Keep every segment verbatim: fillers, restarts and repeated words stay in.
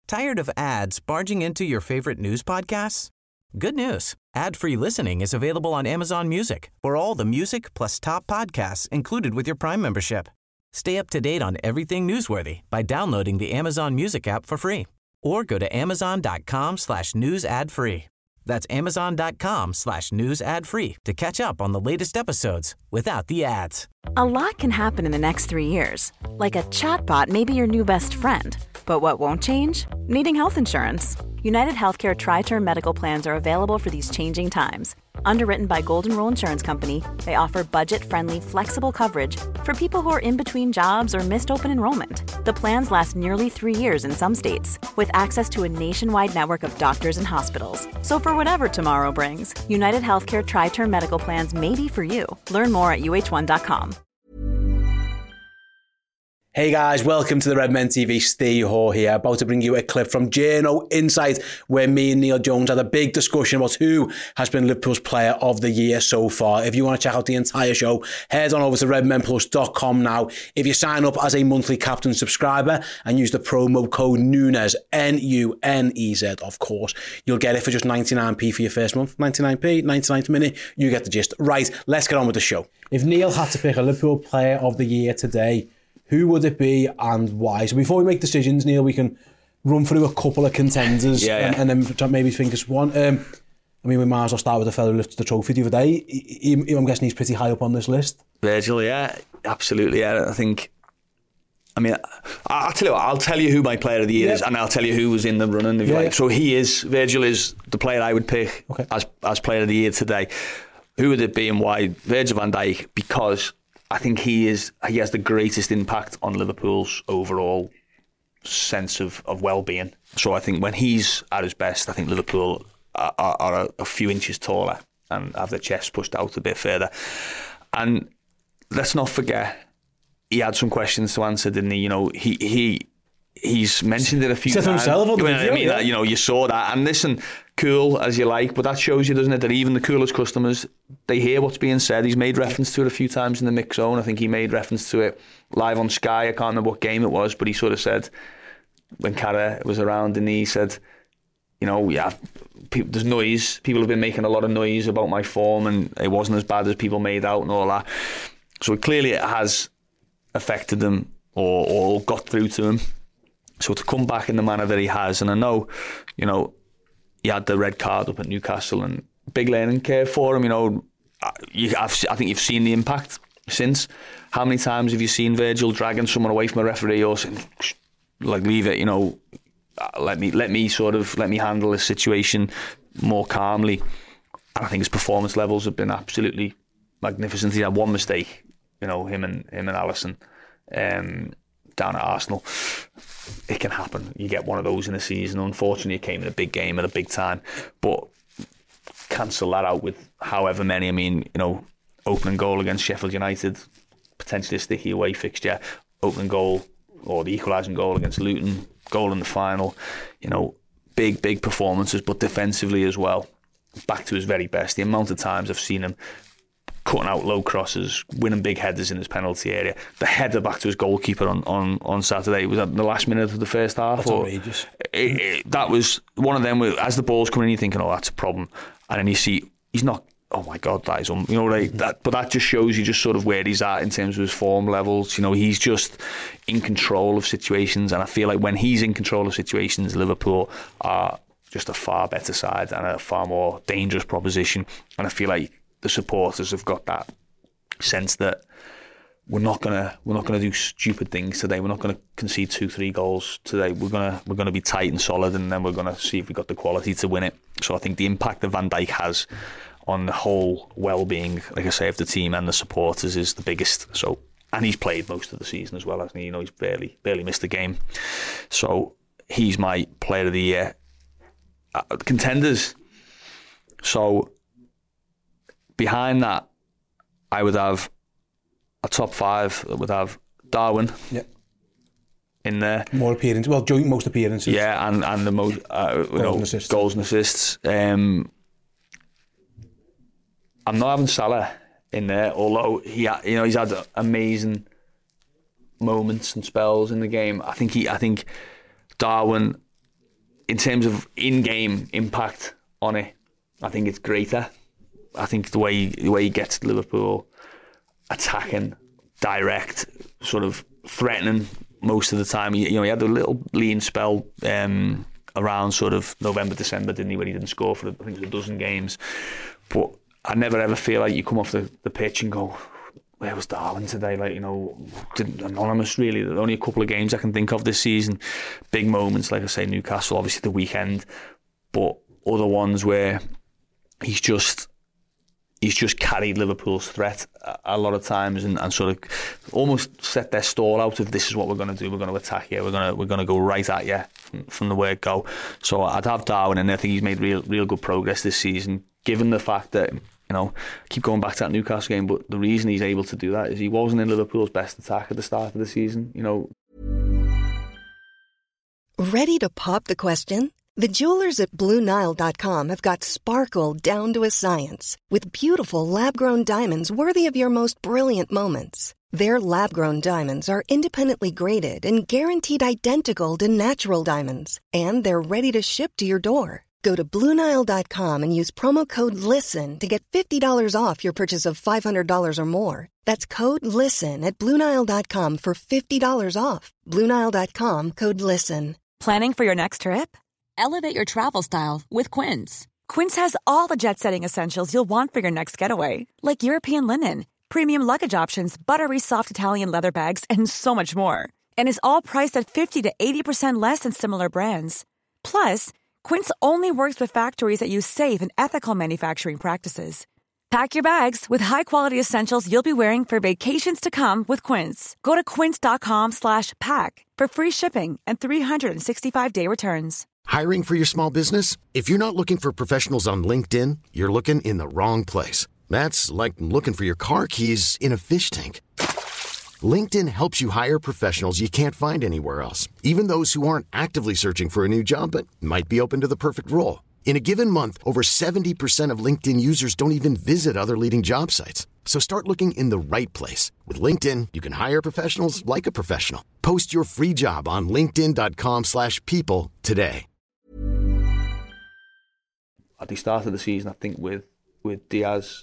Tired of ads barging into your favorite news podcasts? Good news. Ad-free listening is available on Amazon Music for all the music plus top podcasts included with your Prime membership. Stay up to date on everything newsworthy by downloading the Amazon Music app for free or go to amazon.com slash news ad free. That's amazon.com slash news ad free to catch up on the latest episodes without the ads. A lot can happen in the next three years. Like a chatbot may be your new best friend. But what won't change? Needing health insurance. United Healthcare Tri-Term Medical Plans are available for these changing times. Underwritten by Golden Rule Insurance Company, they offer budget-friendly, flexible coverage for people who are in between jobs or missed open enrollment. The plans last nearly three years in some states, with access to a nationwide network of doctors and hospitals. So for whatever tomorrow brings, United Healthcare Tri-Term Medical Plans may be for you. Learn more at U H one dot com. Hey guys, welcome to the Redmen T V. Steve Hoare here, about to bring you a clip from J N O Insight, where me and Neil Jones had a big discussion about who has been Liverpool's player of the year so far. If you want to check out the entire show, head on over to redmen plus dot com now. If you sign up as a monthly Captain subscriber and use the promo code Nunez, N U N E Z, of course, you'll get it for just ninety-nine p for your first month. ninety-nine p, ninety-nine per minute, you get the gist. Right, let's get on with the show. If Neil had to pick a Liverpool player of the year today, who would it be and why? So before we make decisions, Neil, we can run through a couple of contenders yeah, yeah. And, and then maybe think of one. Um, I mean, we might as well start with the fellow who lifted the trophy the other day. He, he, I'm guessing he's pretty high up on this list. Virgil, yeah, absolutely. Yeah, I think. I mean, I'll tell you what, I'll tell you who my player of the year yeah. is, and I'll tell you who was in the running. If yeah, you like. Yeah. So he is Virgil is the player I would pick okay. as as player of the year today. Who would it be and why? Virgil van Dijk, because I think he is he has the greatest impact on Liverpool's overall sense of, of well-being. So I think when he's at his best, I think Liverpool are, are, are a, a few inches taller and have their chests pushed out a bit further. And let's not forget, he had some questions to answer, didn't he? You know, he he he's mentioned it a few Said times. Himself on the video, I mean, yeah. that, you know, you saw that. And listen, cool as you like, but that shows you, doesn't it, that even the coolest customers, they hear what's being said. He's made reference to it a few times in the mix zone. I think he made reference to it live on Sky. I can't remember what game it was, but he sort of said, when Cara was around, and he said, you know, yeah, people, there's noise. People have been making a lot of noise about my form, and it wasn't as bad as people made out and all that. So clearly it has affected them or, or got through to him. So to come back in the manner that he has, and I know, you know, he had the red card up at Newcastle, and big learning curve for him. You know, you, I've, I think you've seen the impact since. How many times have you seen Virgil dragging someone away from a referee or saying, like, leave it, you know, let me let me sort of let me handle this situation more calmly. And I think his performance levels have been absolutely magnificent. He had one mistake, you know, him and him and Alisson um, down at Arsenal. It can happen. You get one of those in a season. Unfortunately, it came in a big game at a big time. But cancel that out with however many. I mean, you know, opening goal against Sheffield United, potentially a sticky away fixture. Opening goal or the equalising goal against Luton. Goal in the final. You know, big, big performances, but defensively as well. Back to his very best. The amount of times I've seen him cutting out low crosses, winning big headers in his penalty area. The header back to his goalkeeper on, on, on Saturday was at the last minute of the first half. That's or, outrageous. It, it, that was one of them where, as the ball's coming in, you're thinking, oh, that's a problem. And then you see, he's not, oh my God, that is, um, you know, like that, but that just shows you just sort of where he's at in terms of his form levels. You know, he's just in control of situations. And I feel like when he's in control of situations, Liverpool are just a far better side and a far more dangerous proposition. And I feel like the supporters have got that sense that we're not gonna we're not gonna do stupid things today. We're not gonna concede two, three goals today. We're gonna we're gonna be tight and solid, and then we're gonna see if we got the quality to win it. So I think the impact that Van Dijk has on the whole well-being, like I say, of the team and the supporters is the biggest. So, and he's played most of the season as well, hasn't he? You know, he's barely barely missed a game. So he's my player of the year. Uh, contenders. So behind that, I would have a top five that would have Darwin yeah. in there. More appearances, well, joint most appearances. Yeah, and, and the most uh, goals, know, and assists. goals and assists. Um, I'm not having Salah in there, although he, you know, he's had amazing moments and spells in the game. I think he, I think Darwin in terms of in-game impact on it, I think it's greater. I think the way he, the way he gets Liverpool attacking, direct, sort of threatening most of the time. He, you know, he had a little lean spell um, around sort of November, December, didn't he, when he didn't score for, I think it was a dozen games. But I never ever feel like you come off the, the pitch and go, where was Darwin today? Like, you know, didn't, anonymous really. There are only a couple of games I can think of this season. Big moments, like I say, Newcastle, obviously the weekend. But other ones where he's just he's just carried Liverpool's threat a, a lot of times and, and sort of almost set their stall out of, this is what we're going to do. We're going to attack you. We're going to we're going to go right at you from, from the word go. So I'd have Darwin, and I think he's made real real good progress this season, given the fact that, you know, I keep going back to that Newcastle game, but the reason he's able to do that is he wasn't in Liverpool's best attack at the start of the season. You know. Ready to pop the question? The jewelers at Blue Nile dot com have got sparkle down to a science with beautiful lab-grown diamonds worthy of your most brilliant moments. Their lab-grown diamonds are independently graded and guaranteed identical to natural diamonds, and they're ready to ship to your door. Go to Blue Nile dot com and use promo code LISTEN to get fifty dollars off your purchase of five hundred dollars or more. That's code LISTEN at Blue Nile dot com for fifty dollars off. Blue Nile dot com, code LISTEN. Planning for your next trip? Elevate your travel style with Quince. Quince has all the jet-setting essentials you'll want for your next getaway, like European linen, premium luggage options, buttery soft Italian leather bags, and so much more. And is all priced at fifty to eighty percent less than similar brands. Plus, Quince only works with factories that use safe and ethical manufacturing practices. Pack your bags with high-quality essentials you'll be wearing for vacations to come with Quince. Go to quince dot com slash pack for free shipping and three sixty-five day returns. Hiring for your small business? If you're not looking for professionals on LinkedIn, you're looking in the wrong place. That's like looking for your car keys in a fish tank. LinkedIn helps you hire professionals you can't find anywhere else, even those who aren't actively searching for a new job but might be open to the perfect role. In a given month, over seventy percent of LinkedIn users don't even visit other leading job sites. So start looking in the right place. With LinkedIn, you can hire professionals like a professional. Post your free job on linkedin dot com slash people today. At the start of the season, I think with with Diaz,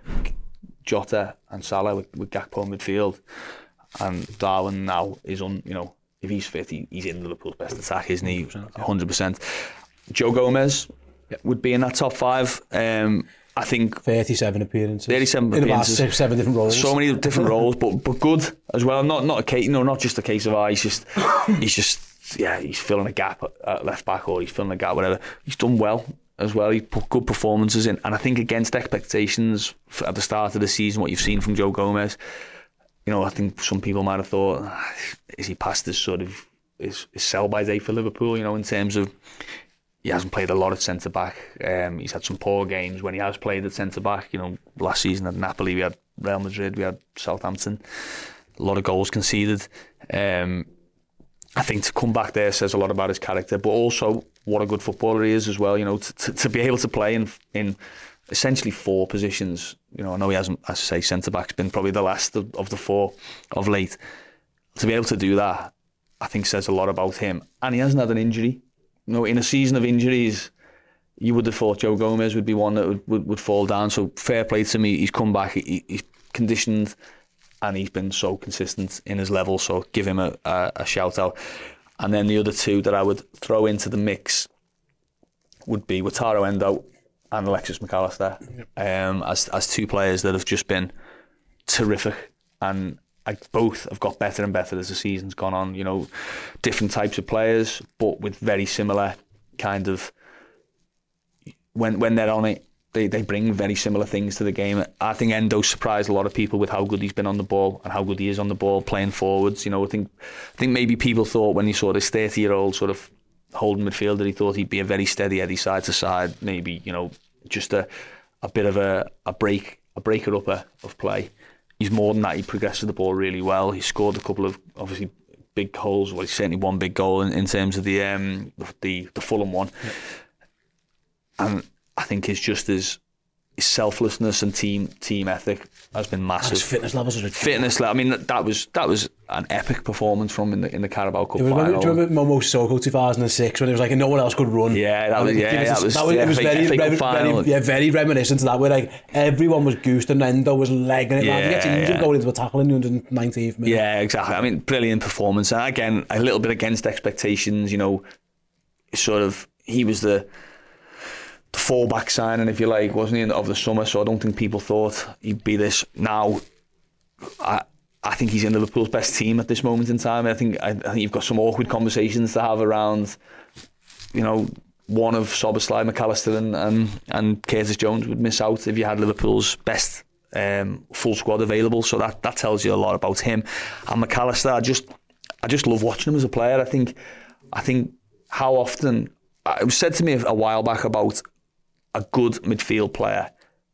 Jota and Salah, with, with Gakpo in midfield, and Darwin now is on, you know, if he's fit, he, he's in Liverpool's best attack, isn't he? one hundred percent. Joe Gomez yep. would be in that top five. Um, I think thirty-seven appearances. thirty-seven in appearances. about six, seven different roles. So many different roles, but but good as well. Not not a case, you know, not just a case of, oh, he's just he's just yeah, he's filling a gap at left back, or he's filling a gap, whatever. He's done well as well. He put good performances in, and I think against expectations at the start of the season, what you've seen from Joe Gomez, you know, I think some people might have thought, ah, is he past this sort of his, his sell by date for Liverpool? You know, in terms of he hasn't played a lot at centre back. Um, he's had some poor games when he has played at centre back. You know, last season at Napoli, we had Real Madrid, we had Southampton. A lot of goals conceded. Um, I think to come back there says a lot about his character, but also what a good footballer he is as well. You know, to, to, to be able to play in in essentially four positions. You know, I know he hasn't, as I say, centre back's been probably the last of, of the four of late. To be able to do that, I think says a lot about him. And he hasn't had an injury. You know, in a season of injuries, you would have thought Joe Gomez would be one that would, would, would fall down. So fair play to me. He's come back. He, he's conditioned. And he's been so consistent in his level, so give him a, a, a shout out. And then the other two that I would throw into the mix would be Wataru Endo and Alexis McAllister, yep. um, as as two players that have just been terrific, and I, both have got better and better as the season's gone on. You know, different types of players, but with very similar kind of, when when they're on it, They they bring very similar things to the game. I think Endo surprised a lot of people with how good he's been on the ball and how good he is on the ball, playing forwards. You know, I think I think maybe people thought when he saw this thirty-year-old sort of holding midfielder, he thought he'd be a very steady Eddie side to side. Maybe, you know, just a a bit of a a break a breaker upper of play. He's more than that. He progresses the ball really well. He scored a couple of obviously big goals. Well, he's certainly one big goal in, in terms of the um the the Fulham one, yeah. and I think is just as his selflessness and team team ethic has been massive. His fitness levels are fitness level. I mean, that was that was an epic performance from him in the in the Carabao Cup final. Remember, do you remember Momo Sissoko two thousand six when it was like no one else could run? Yeah, that was yeah, that was, that was, yeah, it was very, very, very, yeah, very reminiscent to that. Where like everyone was goosed and Endo was legging it. Yeah, man. He gets injured yeah. going into a tackle in the one hundred nineteenth minute. Yeah, exactly. I mean, brilliant performance. And again, a little bit against expectations. You know, sort of he was the. The fallback signing, if you like, wasn't he, of the summer? So I don't think people thought he'd be this. Now, I I think he's in Liverpool's best team at this moment in time. I think I, I think you've got some awkward conversations to have around, you know, one of Szoboszlai, McAllister, and and, and Curtis Jones would miss out if you had Liverpool's best um, full squad available. So that that tells you a lot about him. And McAllister, I just I just love watching him as a player. I think I think how often it was said to me a while back about. A good midfield player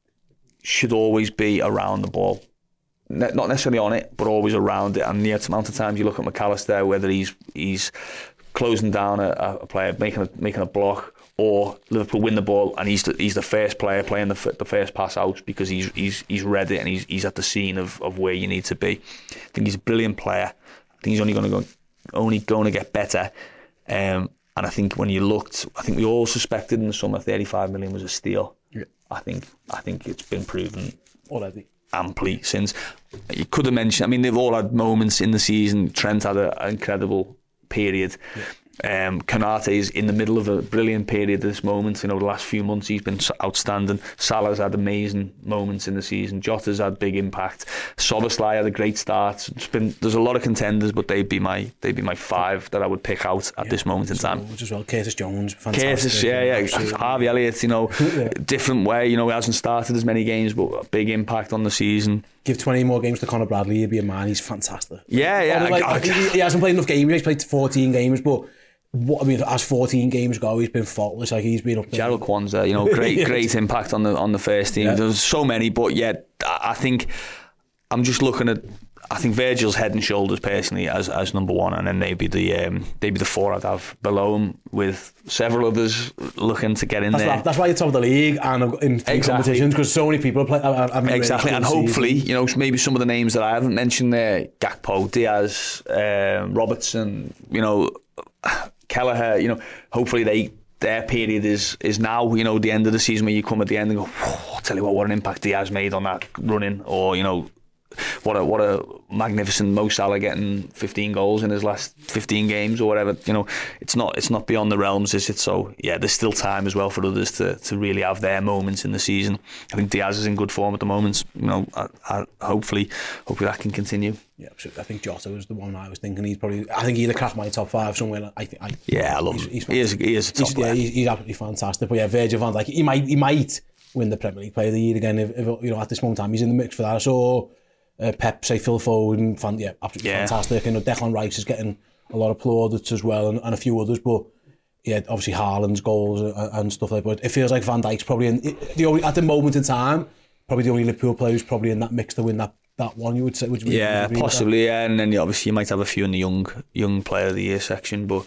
should always be around the ball. Ne- not necessarily on it, but always around it. And the amount of times you look at McAllister, whether he's he's closing down a, a player, making a, making a block, or Liverpool win the ball and he's the, he's the first player playing the the first pass out because he's he's he's read it and he's he's at the scene of, of where you need to be. I think he's a brilliant player. I think he's only going to go only going to get better. Um, And I think when you looked, I think we all suspected in the summer thirty-five million was a steal. Yeah. I think I think it's been proven already amply since. You could have mentioned, I mean, they've all had moments in the season. Trent had a, an incredible period. Yeah. Um, Konate is in the middle of a brilliant period at this moment. You know, the last few months he's been outstanding. Salah's had amazing moments in the season. Jota's had big impact. Szoboszlai had a great start. It's been there's a lot of contenders, but they'd be my they'd be my five that I would pick out at yeah, this moment in time. As well, Curtis Jones, fantastic. Curtis, yeah, yeah. Absolutely. Harvey Elliott, you know, yeah. different way. You know, he hasn't started as many games, but a big impact on the season. Give twenty more games to Conor Bradley, he'd be a man. He's fantastic. Yeah, yeah. Like, I, I think he, he hasn't played enough games. He's played fourteen games, but. What I mean, as fourteen games go, he's been faultless. Like he's been up there. Gerald Kwanzaa, you know, great, yeah. great impact on the on the first team. Yeah. There's so many, but yet I think I'm just looking at. I think Virgil's head and shoulders personally as as number one, and then they'd be the um, they'd be the four I'd have below him, with several others looking to get in that's there. Why, that's why you're top of the league and in exactly. competitions because so many people play. I, I mean, exactly, and hopefully, season. you know, maybe some of the names that I haven't mentioned there: Gakpo, Diaz, um, Robertson, you know. Kelleher, you know, hopefully they their period is is now, you know, the end of the season where you come at the end and go, I'll tell you what, what an impact Diaz made on that running, or, you know, what a what a magnificent Mo Salah getting fifteen goals in his last fifteen games or whatever. You know, it's not it's not beyond the realms, is it? So yeah, there's still time as well for others to to really have their moments in the season. I think Diaz is in good form at the moment. You know, I, I, hopefully hopefully that can continue. Yeah, absolutely. I think Jota was the one I was thinking. He's probably. I think he'd have cracked my top five somewhere. I think. I, yeah, I love he's, him. He's he is. He is a top he's, player. Yeah, he's, he's absolutely fantastic. But yeah, Virgil van Dijk. He might. He might win the Premier League Player of the Year again. If, if you know, at this moment in time, he's in the mix for that. I saw uh, Pep say Phil Foden. Fan, yeah, absolutely yeah. fantastic. You know, Declan Rice is getting a lot of plaudits as well, and, and a few others. But yeah, obviously Haaland's goals and, and stuff like that. But it feels like Van Dijk's probably in the only at the moment in time, probably the only Liverpool player who's probably in that mix to win that. That one you would say, would you yeah, possibly, yeah, and then obviously you might have a few in the young young player of the year section, but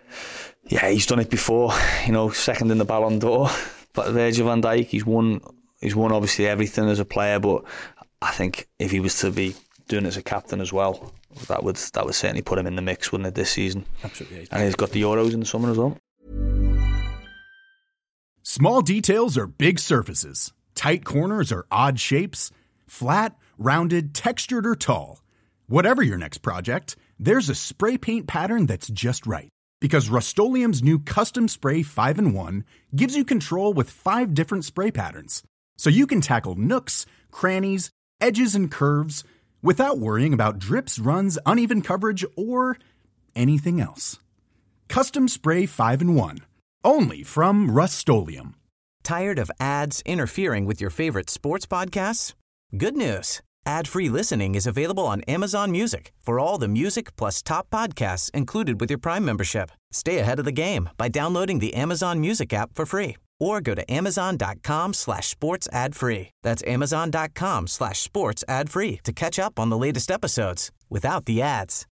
yeah, he's done it before, you know, second in the Ballon d'Or. But Virgil van Dijk, he's won, he's won obviously everything as a player, but I think if he was to be doing it as a captain as well, that would that would certainly put him in the mix, wouldn't it, this season? Absolutely, and he's got the Euros in the summer as well. Small details are big surfaces. Tight corners are odd shapes. Flat, rounded, textured, or tall. Whatever your next project, there's a spray paint pattern that's just right. Because Rust-Oleum's new Custom Spray five in one gives you control with five different spray patterns. So you can tackle nooks, crannies, edges, and curves without worrying about drips, runs, uneven coverage, or anything else. Custom Spray five in one. Only from Rust-Oleum. Tired of ads interfering with your favorite sports podcasts? Good news. Ad-free listening is available on Amazon Music for all the music plus top podcasts included with your Prime membership. Stay ahead of the game by downloading the Amazon Music app for free or go to amazon.com slash sports ad free. That's amazon.com slash sports ad free to catch up on the latest episodes without the ads.